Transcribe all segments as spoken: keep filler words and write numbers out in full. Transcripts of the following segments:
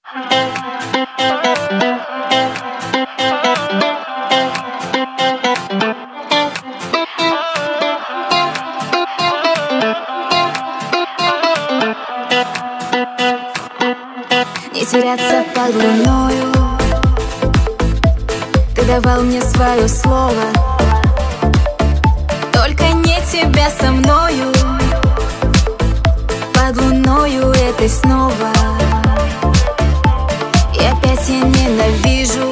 Не теряться под луною. Ты давал мне свое слово, только не тебя со мною. Под луною этой снова. И опять я ненавижу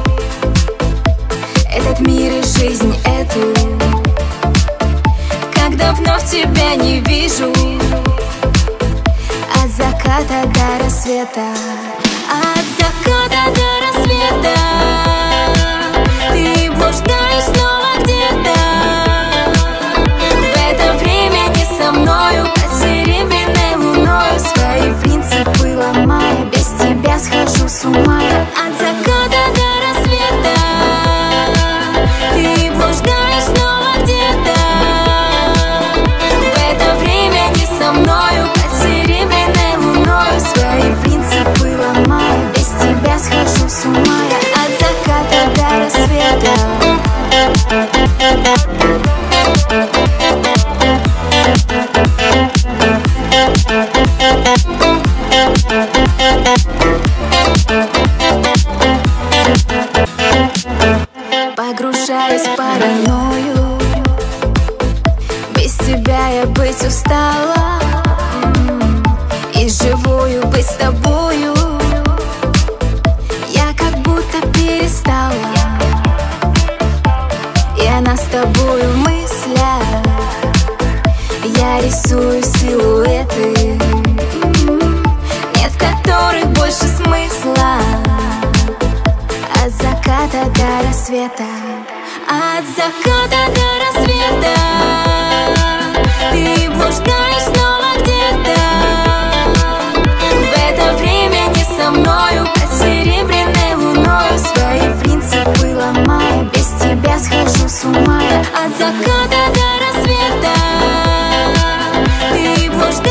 этот мир и жизнь эту, когда вновь тебя не вижу. От заката до рассвета, от заката до рассвета ты блуждаешь снова где-то. В это время не со мною, под серебряной луною, свои принципы ломая, без тебя схожу с ума. От заката до рассвета ты блуждаешь снова где-то. В это время не со мною, под серебряной луною, свои принципы ломая, без тебя схожу с ума. От заката до рассвета. Погружаюсь в паранойю, без тебя я быть устала, и живую быть с тобою я как будто перестала. Я нас с тобою в мыслях, я рисую силуэты, нет в которых больше смысла. От заката до рассвета, от заката до рассвета ты блуждаешь снова где-то. В это время не со мною, под серебряной луною, свои принципы ломая, без тебя схожу с ума. От заката до рассвета ты блуждаешь